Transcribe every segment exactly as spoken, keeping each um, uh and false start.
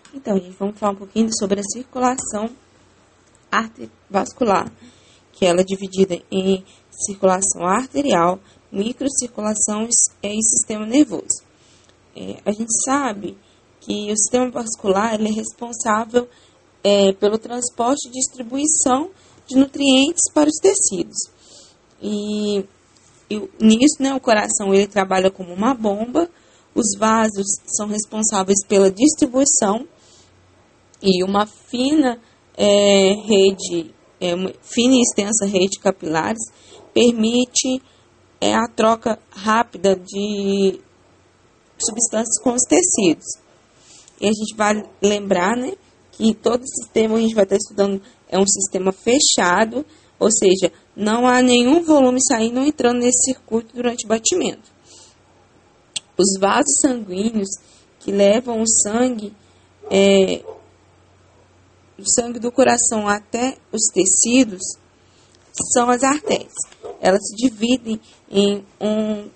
Então, gente, vamos falar um pouquinho sobre a circulação arteriovascular, que ela é dividida em circulação arterial, microcirculação e sistema nervoso. É, a gente sabe que o sistema vascular ele é responsável é, pelo transporte e distribuição de nutrientes para os tecidos. E, e nisso, né, o coração ele trabalha como uma bomba, os vasos são responsáveis pela distribuição e uma fina é, rede, é, uma fina e extensa rede de capilares permite é, a troca rápida de substâncias com os tecidos. E a gente vai lembrar, né, que todo sistema a gente vai estar estudando é um sistema fechado, ou seja, não há nenhum volume saindo ou entrando nesse circuito durante o batimento. Os vasos sanguíneos que levam o sangue, é, o sangue do coração até os tecidos são as artérias. Elas se dividem em um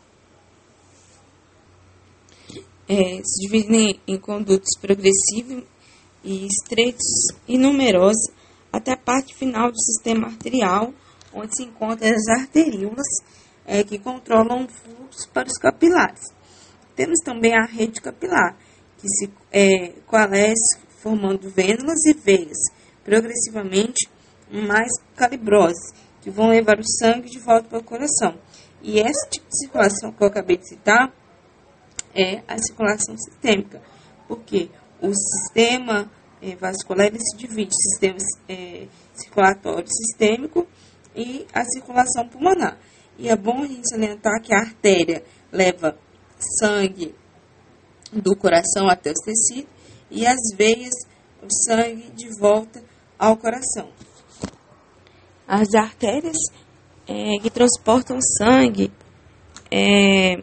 é, se dividem em condutos progressivos e estreitos e numerosos até a parte final do sistema arterial, onde se encontram as arteríolas é, que controlam o fluxo para os capilares. Temos também a rede capilar, que se é, coalesce formando vênulas e veias, progressivamente mais calibrosas, que vão levar o sangue de volta para o coração. E esse tipo de circulação que eu acabei de citar é a circulação sistêmica, porque o sistema é, vascular ele se divide em sistema é, circulatório sistêmico e a circulação pulmonar. E é bom a gente salientar que a artéria leva sangue do coração até os tecidos e as veias, o sangue de volta ao coração. As artérias é, que transportam sangue é,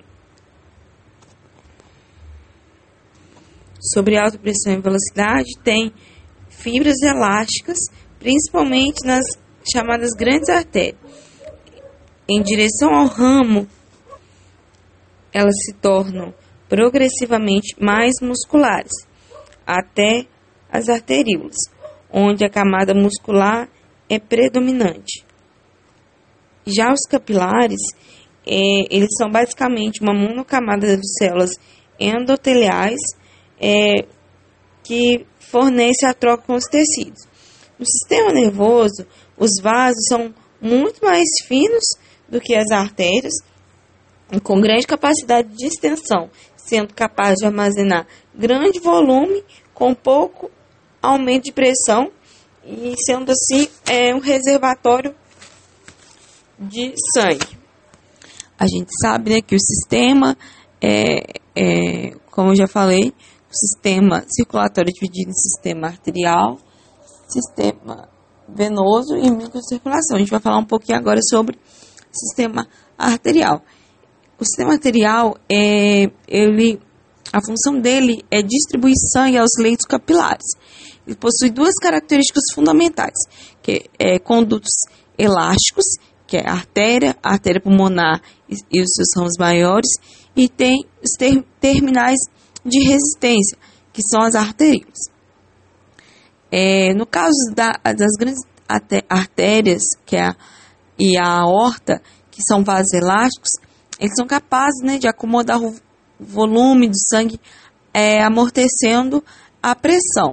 sobre alta pressão e velocidade têm fibras elásticas, principalmente nas chamadas grandes artérias. Em direção ao ramo, elas se tornam progressivamente mais musculares, até as arteríolas, onde a camada muscular é predominante. Já os capilares, é, eles são basicamente uma monocamada de células endoteliais é, que fornece a troca com os tecidos. No sistema nervoso, os vasos são muito mais finos do que as artérias, com grande capacidade de extensão, sendo capaz de armazenar grande volume com pouco aumento de pressão e sendo assim é, um reservatório de sangue. A gente sabe, né, que o sistema, é, é, como eu já falei, o sistema circulatório é dividido em sistema arterial, sistema venoso e microcirculação. A gente vai falar um pouquinho agora sobre o sistema arterial. O sistema arterial, é, ele, a função dele é distribuir sangue aos leitos capilares. Ele possui duas características fundamentais, que é condutos elásticos, que é a artéria, a artéria pulmonar e, e os seus ramos maiores, e tem os ter, terminais de resistência, que são as arteríolas. É, no caso da, das grandes artérias que é a, e a aorta, que são vasos elásticos, eles são capazes, né, de acomodar o volume do sangue, é, amortecendo a pressão.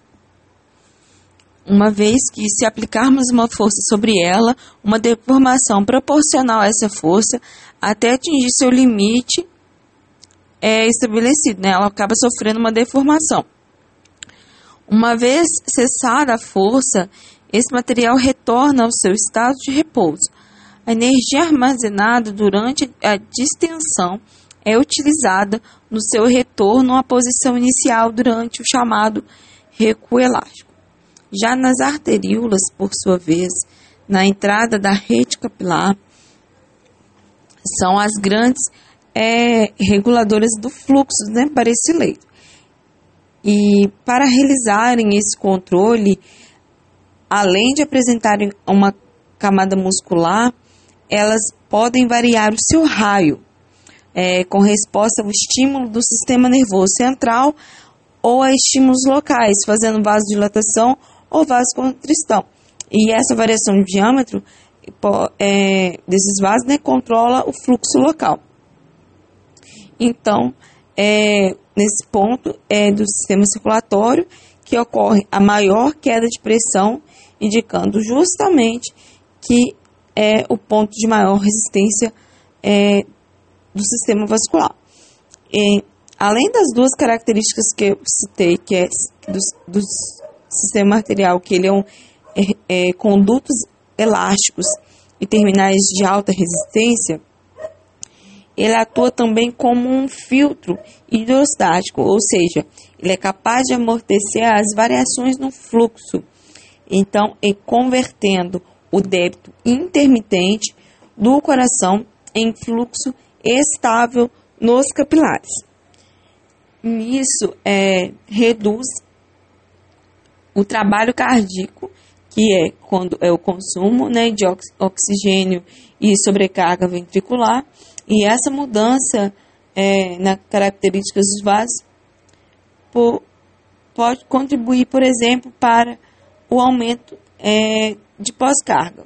Uma vez que, se aplicarmos uma força sobre ela, uma deformação proporcional a essa força, até atingir seu limite é estabelecido, né, ela acaba sofrendo uma deformação. Uma vez cessada a força, esse material retorna ao seu estado de repouso. A energia armazenada durante a distensão é utilizada no seu retorno à posição inicial durante o chamado recuo elástico. Já nas arteríolas, por sua vez, na entrada da rede capilar, são as grandes é, reguladoras do fluxo, né, para esse leito. E para realizarem esse controle, além de apresentarem uma camada muscular, elas podem variar o seu raio, é, com resposta ao estímulo do sistema nervoso central ou a estímulos locais, fazendo vasodilatação ou vasoconstrição. E essa variação de diâmetro é, desses vasos, né, controla o fluxo local. Então, é, nesse ponto é do sistema circulatório que ocorre a maior queda de pressão, indicando justamente que é o ponto de maior resistência é, do sistema vascular. E, além das duas características que eu citei, que é do, do sistema arterial, que ele é um é, é, condutos elásticos e terminais de alta resistência, ele atua também como um filtro hidrostático, ou seja, ele é capaz de amortecer as variações no fluxo, então, é convertendo o débito intermitente do coração em fluxo estável nos capilares. Nisso, é, reduz o trabalho cardíaco, que é quando é o consumo, né, de oxigênio e sobrecarga ventricular, e essa mudança é, na características dos vasos por, pode contribuir, por exemplo, para o aumento é, de pós-carga.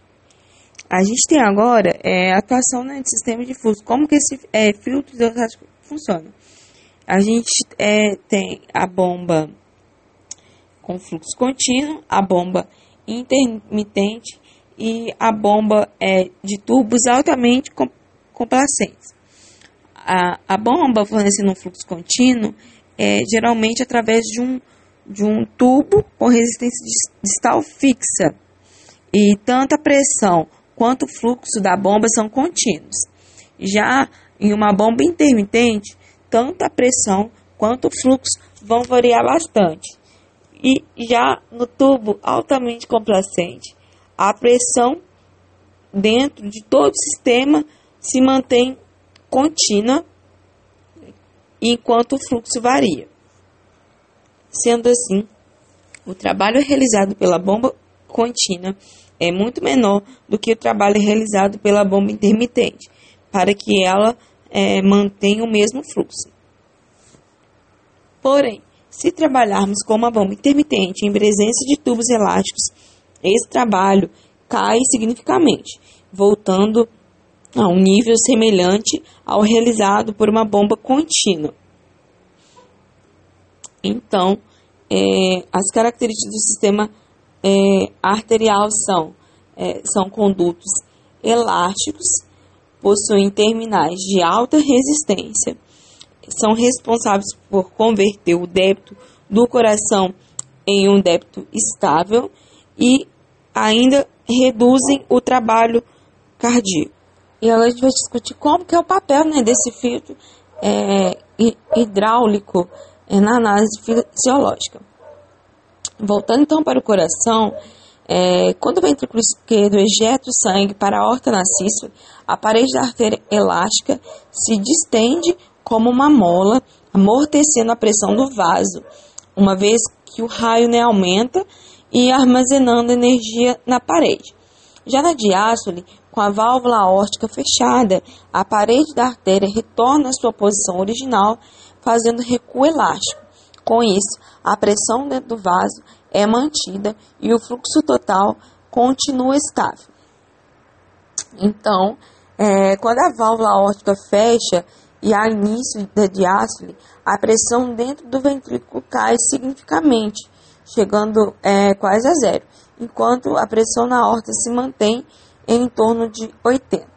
A gente tem agora é, a atuação, né, de sistema difuso. Como que esse é, filtro hidrostático funciona? A gente é, tem a bomba com fluxo contínuo, a bomba intermitente e a bomba é, de tubos altamente complacentes. A, a bomba fornecendo um fluxo contínuo é geralmente através de um, de um tubo com resistência distal fixa, e tanto a pressão quanto o fluxo da bomba são contínuos. Já em uma bomba intermitente, tanto a pressão quanto o fluxo vão variar bastante. E já no tubo altamente complacente, a pressão dentro de todo o sistema se mantém contínua, enquanto o fluxo varia. Sendo assim, o trabalho realizado pela bomba contínua é muito menor do que o trabalho realizado pela bomba intermitente, para que ela é, mantenha o mesmo fluxo. Porém, se trabalharmos com uma bomba intermitente em presença de tubos elásticos, esse trabalho cai significativamente, voltando a um nível semelhante ao realizado por uma bomba contínua. Então, é, as características do sistema é, arterial são, é, são condutos elásticos, possuem terminais de alta resistência, são responsáveis por converter o débito do coração em um débito estável e ainda reduzem o trabalho cardíaco. E agora a gente vai discutir como que é o papel, né, desse filtro é, hidráulico é, na análise fisiológica. Voltando então para o coração, é, quando o ventrículo esquerdo ejeta o sangue para a aorta nascíspera, a parede da artéria elástica se distende como uma mola, amortecendo a pressão do vaso, uma vez que o raio, né, aumenta e armazenando energia na parede. Já na diástole, com a válvula aórtica fechada, a parede da artéria retorna à sua posição original, fazendo recuo elástico. Com isso, a pressão dentro do vaso é mantida e o fluxo total continua estável. Então, é, quando a válvula aórtica fecha e há início da diástole, a pressão dentro do ventrículo cai significativamente, chegando é, quase a zero, enquanto a pressão na aorta se mantém em torno de oitenta.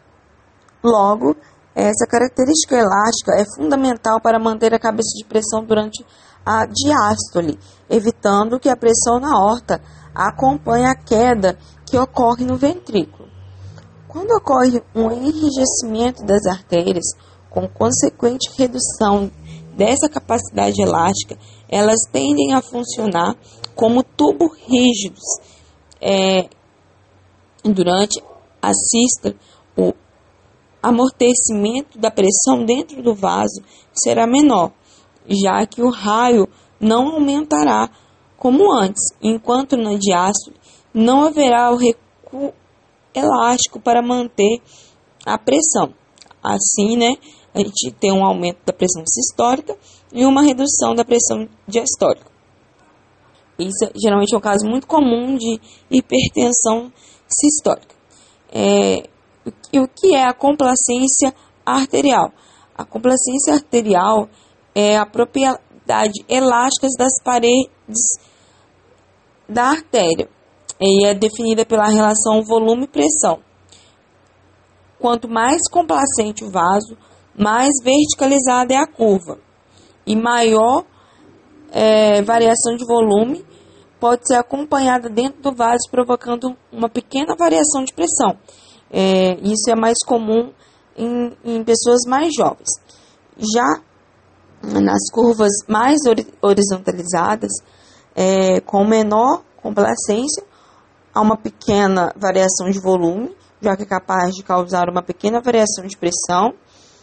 Logo, essa característica elástica é fundamental para manter a cabeça de pressão durante a diástole, evitando que a pressão na aorta acompanhe a queda que ocorre no ventrículo. Quando ocorre um enrijecimento das artérias, com consequente redução dessa capacidade elástica, elas tendem a funcionar como tubos rígidos. É, durante a sístole, o amortecimento da pressão dentro do vaso será menor, já que o raio não aumentará como antes, enquanto na diástole não haverá o recuo elástico para manter a pressão. Assim, né, a gente tem um aumento da pressão sistólica e uma redução da pressão diastólica. Isso geralmente é um caso muito comum de hipertensão sistólica. É, e o que é a complacência arterial? A complacência arterial é a propriedade elástica das paredes da artéria e é definida pela relação volume e pressão. Quanto mais complacente o vaso, mais verticalizada é a curva e maior é, variação de volume pode ser acompanhada dentro do vaso, provocando uma pequena variação de pressão. É, isso é mais comum em, em pessoas mais jovens. Já nas curvas mais horizontalizadas, é, com menor complacência, há uma pequena variação de volume, já que é capaz de causar uma pequena variação de pressão.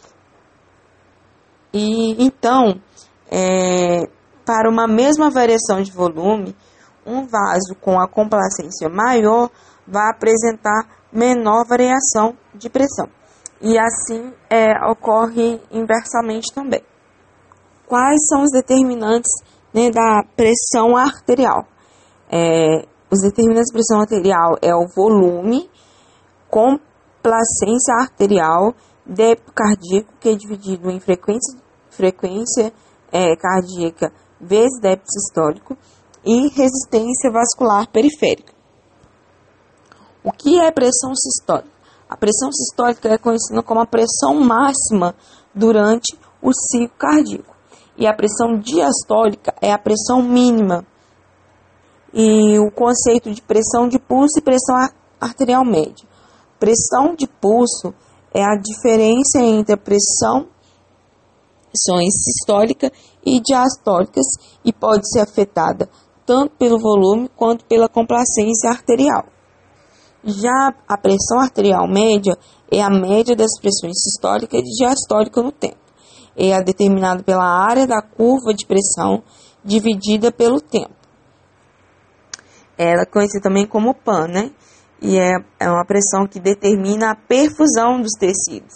E então, é, para uma mesma variação de volume, um vaso com a complacência maior vai apresentar menor variação de pressão. E assim é, ocorre inversamente também. Quais são os determinantes, né, da pressão arterial? É, os determinantes de pressão arterial é o volume, complacência arterial, débito cardíaco, que é dividido em frequência, frequência é, cardíaca vezes débito sistólico, e resistência vascular periférica. O que é pressão sistólica? A pressão sistólica é conhecida como a pressão máxima durante o ciclo cardíaco. E a pressão diastólica é a pressão mínima. E o conceito de pressão de pulso e pressão arterial média. Pressão de pulso é a diferença entre a pressão sistólica e diastólicas e pode ser afetada tanto pelo volume quanto pela complacência arterial. Já a pressão arterial média é a média das pressões sistólica e diastólica no tempo. É determinada pela área da curva de pressão dividida pelo tempo. Ela é conhecida também como P A N, né? E é, é uma pressão que determina a perfusão dos tecidos.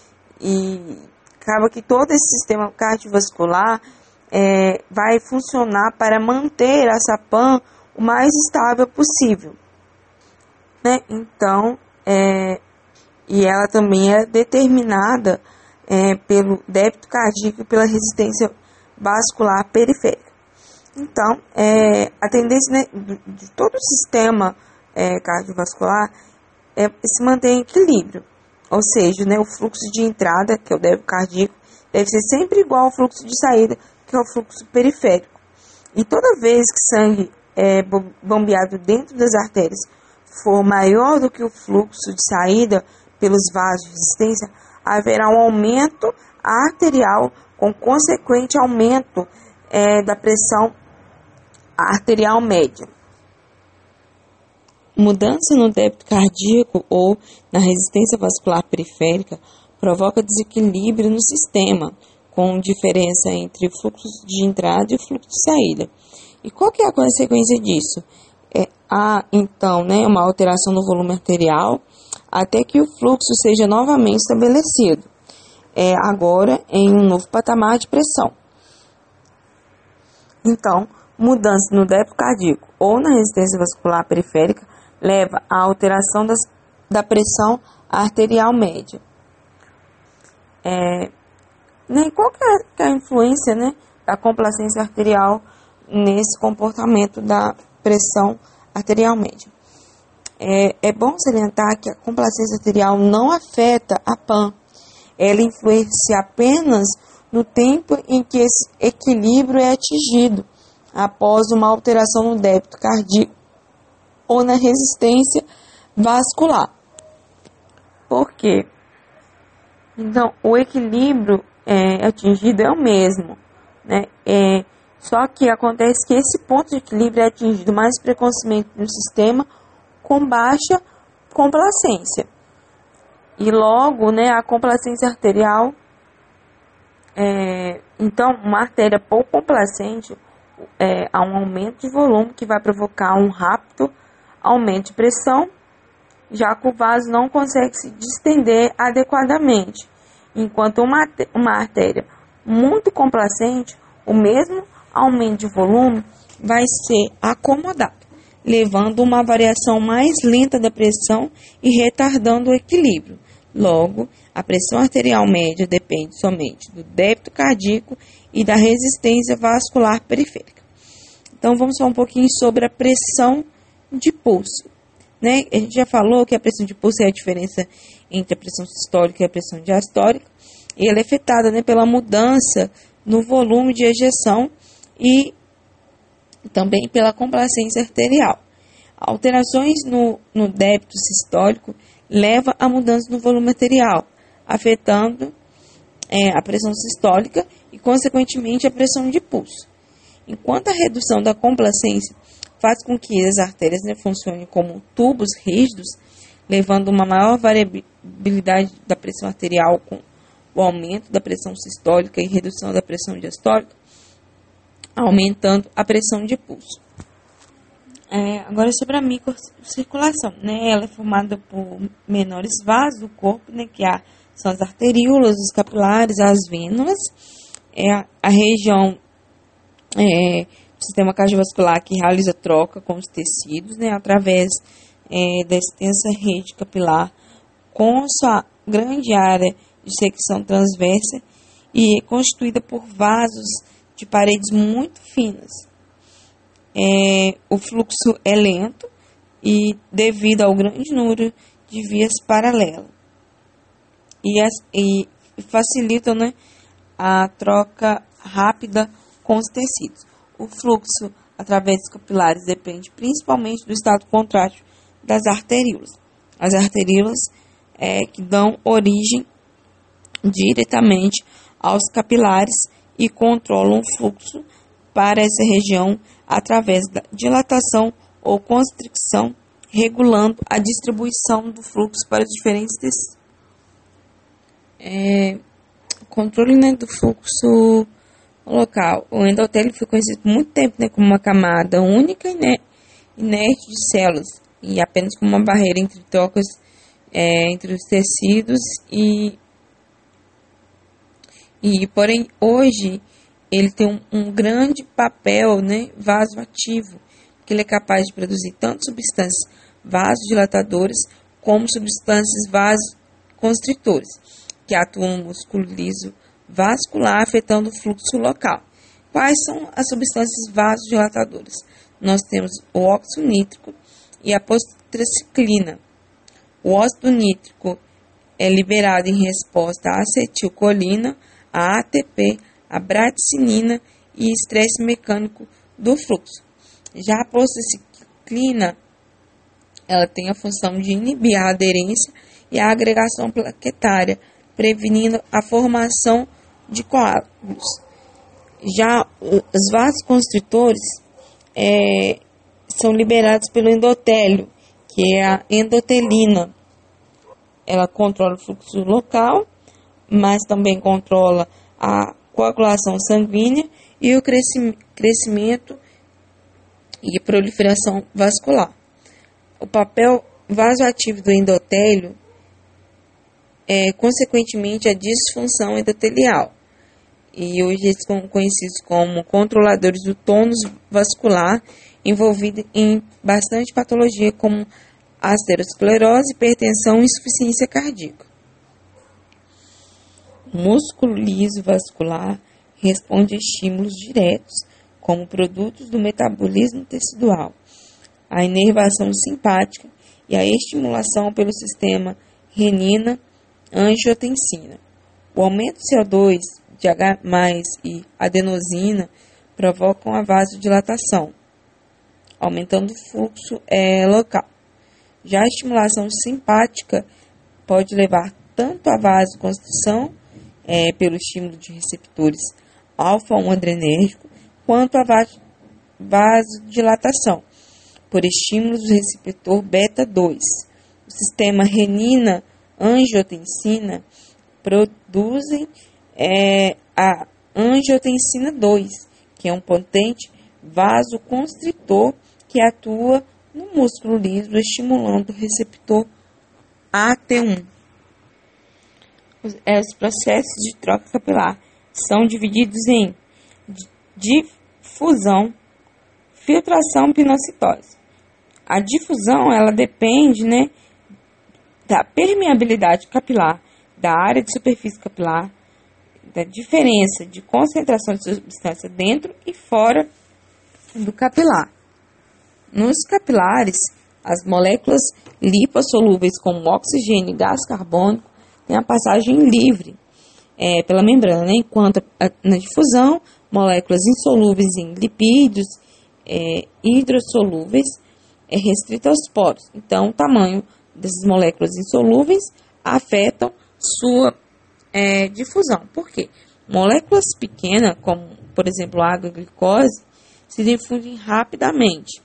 E acaba que todo esse sistema cardiovascular é, vai funcionar para manter essa P A N o mais estável possível. Né? Então, é, e ela também é determinada é, pelo débito cardíaco e pela resistência vascular periférica. Então, é, a tendência, né, de todo o sistema é, cardiovascular é se manter em equilíbrio. Ou seja, né, o fluxo de entrada, que é o débito cardíaco, deve ser sempre igual ao fluxo de saída, que é o fluxo periférico. E toda vez que sangue é bombeado dentro das artérias for maior do que o fluxo de saída pelos vasos de resistência, haverá um aumento arterial com consequente aumento é, da pressão arterial média. Mudança no débito cardíaco ou na resistência vascular periférica provoca desequilíbrio no sistema, com diferença entre o fluxo de entrada e o fluxo de saída. E qual que é a consequência disso? É, há, então, né, uma alteração no volume arterial até que o fluxo seja novamente estabelecido, é, agora em um novo patamar de pressão. Então, mudança no débito cardíaco ou na resistência vascular periférica leva à alteração das, da pressão arterial média. É, né, qual que é, que é a influência, né, da complacência arterial nesse comportamento da pressão arterial média? É, é bom salientar que a complacência arterial não afeta a P A N. Ela influencia apenas no tempo em que esse equilíbrio é atingido, após uma alteração no débito cardíaco ou na resistência vascular. Por quê? Então, o equilíbrio é, atingido é o mesmo, né? É, só que acontece que esse ponto de equilíbrio é atingido mais precocemente no sistema com baixa complacência. E logo, né, a complacência arterial, é, então, uma artéria pouco complacente, é, há um aumento de volume que vai provocar um rápido aumento de pressão, já que o vaso não consegue se distender adequadamente. enquanto uma, uma artéria muito complacente, o mesmo aumento de volume vai ser acomodado, levando uma variação mais lenta da pressão e retardando o equilíbrio. Logo, a pressão arterial média depende somente do débito cardíaco e da resistência vascular periférica. Então, vamos falar um pouquinho sobre a pressão de pulso. Né? A gente já falou que a pressão de pulso é a diferença entre a pressão sistólica e a pressão diastólica, e ela é afetada, né, pela mudança no volume de ejeção e também pela complacência arterial. Alterações no, no débito sistólico levam a mudança no volume arterial, afetando é, a pressão sistólica e, consequentemente, a pressão de pulso. Enquanto a redução da complacência faz com que as artérias, né, funcionem como tubos rígidos, levando uma maior variabilidade da pressão arterial com o aumento da pressão sistólica e redução da pressão diastólica, aumentando a pressão de pulso. É, agora sobre a microcirculação, né? Ela é formada por menores vasos do corpo, né? Que há, são as arteríolas, os capilares, as vênulas, é a, a região é, do sistema cardiovascular que realiza troca com os tecidos, né? Através é, da extensa rede capilar com sua grande área de secção transversa e constituída por vasos de paredes muito finas. É, o fluxo é lento e devido ao grande número de vias paralelas e, as, e facilitam, né, a troca rápida com os tecidos. O fluxo através dos capilares depende principalmente do estado contrátil das arteríolas. As arteríolas é, que dão origem diretamente aos capilares e controlam o fluxo para essa região através da dilatação ou constricção, regulando a distribuição do fluxo para os diferentes tecidos. É, controle, né, do fluxo local. O endotélio foi conhecido por muito tempo, né, como uma camada única e inerte de células e apenas como uma barreira entre trocas é, entre os tecidos e e porém hoje ele tem um, um grande papel, né, vasoativo, que ele é capaz de produzir tanto substâncias vasodilatadoras como substâncias vasoconstritoras, que atuam no músculo liso vascular, afetando o fluxo local. Quais são as substâncias vasodilatadoras? Nós temos o óxido nítrico e a postraciclina. O óxido nítrico é liberado em resposta à acetilcolina, a A T P, a bradicinina e estresse mecânico do fluxo. Já a prostraciclina, ela tem a função de inibir a aderência e a agregação plaquetária, prevenindo a formação de coágulos. Já os vasoconstritores é, são liberados pelo endotélio, que é a endotelina. Ela controla o fluxo local, mas também controla a coagulação sanguínea e o crescimento e proliferação vascular. O papel vasoativo do endotélio é, consequentemente, a disfunção endotelial. E hoje eles são conhecidos como controladores do tônus vascular, envolvido em bastante patologia como aterosclerose, hipertensão e insuficiência cardíaca. O músculo liso vascular responde a estímulos diretos, como produtos do metabolismo tecidual, a inervação simpática e a estimulação pelo sistema renina-angiotensina. O aumento do C O dois, de H mais e adenosina provocam a vasodilatação, aumentando o fluxo é, local. Já a estimulação simpática pode levar tanto à vasoconstrição, é, pelo estímulo de receptores alfa um adrenérgico, quanto à vasodilatação, por estímulos do receptor beta dois. O sistema renina-angiotensina produzem é, a angiotensina dois, que é um potente vasoconstritor que atua no músculo liso, estimulando o receptor A T um. os, é, os processos de troca capilar são divididos em difusão, filtração e pinocitose. A difusão, ela depende, né, da permeabilidade capilar, da área de superfície capilar, da diferença de concentração de substância dentro e fora do capilar. Nos capilares, as moléculas lipossolúveis como oxigênio e gás carbônico têm a passagem livre é, pela membrana, né? Enquanto a, na difusão, moléculas insolúveis em lipídios, é, hidrossolúveis, é restrita aos poros. Então, o tamanho dessas moléculas insolúveis afetam sua é, difusão. Por quê? Moléculas pequenas, como, por exemplo, água e glicose, se difundem rapidamente.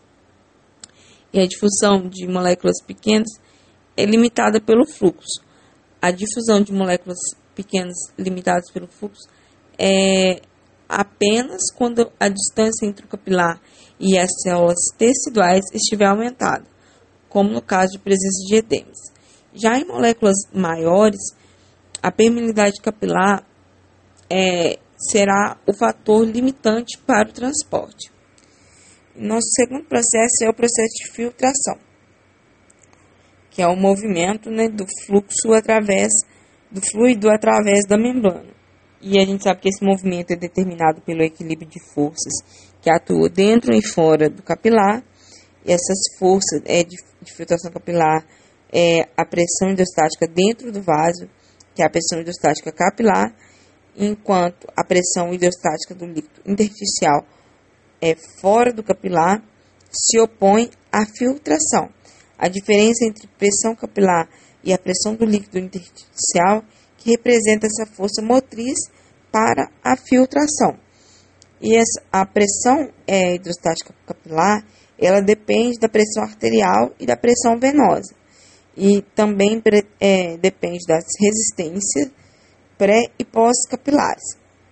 E a difusão de moléculas pequenas é limitada pelo fluxo. A difusão de moléculas pequenas limitadas pelo fluxo é apenas quando a distância entre o capilar e as células teciduais estiver aumentada, como no caso de presença de edemas. Já em moléculas maiores, a permeabilidade capilar é, será o fator limitante para o transporte. Nosso segundo processo é o processo de filtração, que é o movimento, né, do fluxo através do fluido através da membrana. E a gente sabe que esse movimento é determinado pelo equilíbrio de forças que atuam dentro e fora do capilar. E essas forças é, de, de filtração capilar é a pressão hidrostática dentro do vaso, que é a pressão hidrostática capilar, enquanto a pressão hidrostática do líquido intersticial é fora do capilar, se opõe à filtração. A diferença entre pressão capilar e a pressão do líquido intersticial que representa essa força motriz para a filtração. E essa, a pressão é, hidrostática capilar, ela depende da pressão arterial e da pressão venosa. E também é, depende das resistências pré- e pós-capilares.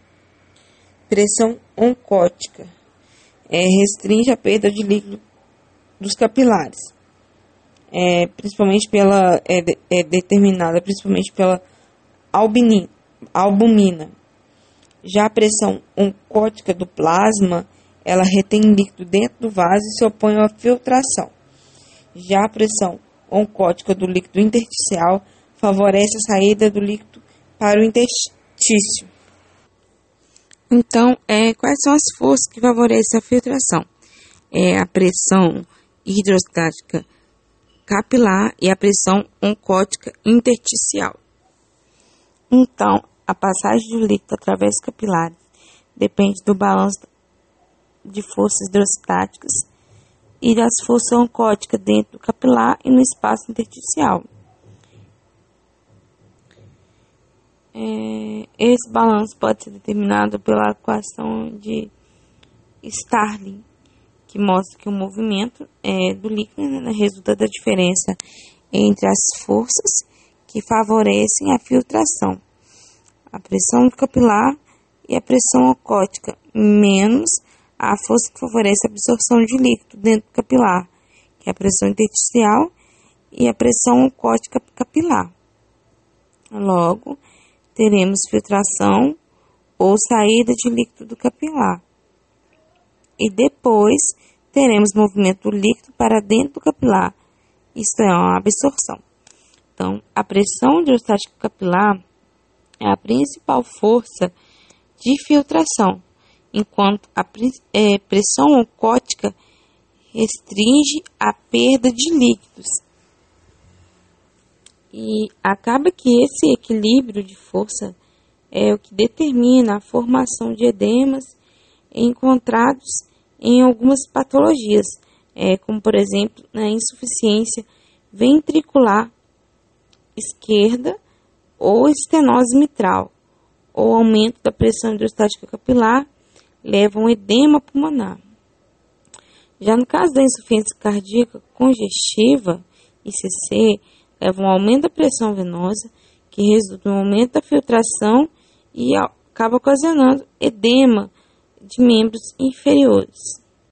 Pressão oncótica é, restringe a perda de líquido dos capilares, é, principalmente pela, é, é determinada principalmente pela albini, albumina. Já a pressão oncótica do plasma, ela retém líquido dentro do vaso e se opõe à filtração. Já a pressão oncótica do líquido intersticial favorece a saída do líquido para o interstício. Então, é, quais são as forças que favorecem a filtração? É a pressão hidrostática capilar e a pressão oncótica intersticial. Então, a passagem do líquido através dos capilares depende do balanço de forças hidrostáticas e das forças oncóticas dentro do capilar e no espaço intersticial. É, esse balanço pode ser determinado pela equação de Starling, que mostra que o movimento é, do líquido, né, resulta da diferença entre as forças que favorecem a filtração, a pressão capilar e a pressão oncótica, menos a força que favorece a absorção de líquido dentro do capilar, que é a pressão intersticial e a pressão oncótica capilar. Logo, teremos filtração ou saída de líquido do capilar. E depois teremos movimento do líquido para dentro do capilar, isto é, uma absorção. Então, a pressão hidrostática capilar é a principal força de filtração, enquanto a é, pressão oncótica restringe a perda de líquidos. E acaba que esse equilíbrio de força é o que determina a formação de edemas encontrados em algumas patologias, é, como por exemplo na insuficiência ventricular esquerda ou estenose mitral, ou aumento da pressão hidrostática capilar leva a um edema pulmonar. Já no caso da insuficiência cardíaca congestiva, I C C, leva a um aumento da pressão venosa, que resulta em um aumento da filtração e acaba ocasionando edema de membros inferiores.